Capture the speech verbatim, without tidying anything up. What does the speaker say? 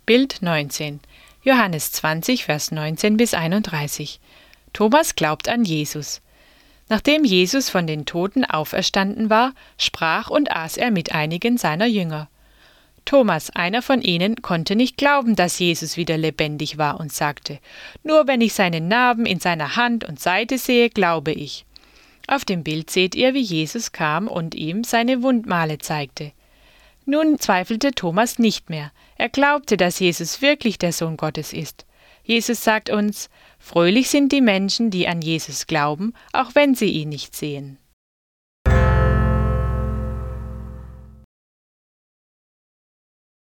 Bild neunzehn. Johannes zwanzig, Vers neunzehn bis einunddreißig. Thomas glaubt an Jesus. Nachdem Jesus von den Toten auferstanden war, sprach und aß er mit einigen seiner Jünger. Thomas, einer von ihnen, konnte nicht glauben, dass Jesus wieder lebendig war und sagte: Nur wenn ich seine Narben in seiner Hand und Seite sehe, glaube ich. Auf dem Bild seht ihr, wie Jesus kam und ihm seine Wundmale zeigte. Nun zweifelte Thomas nicht mehr. Er glaubte, dass Jesus wirklich der Sohn Gottes ist. Jesus sagt uns: Fröhlich sind die Menschen, die an Jesus glauben, auch wenn sie ihn nicht sehen.